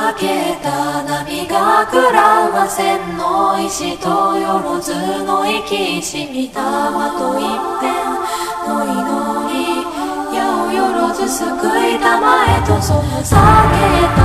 けた波がくらわせんの石とよろずの生きしみたまと一辺の祈り矢をよろず救いたまえとその避け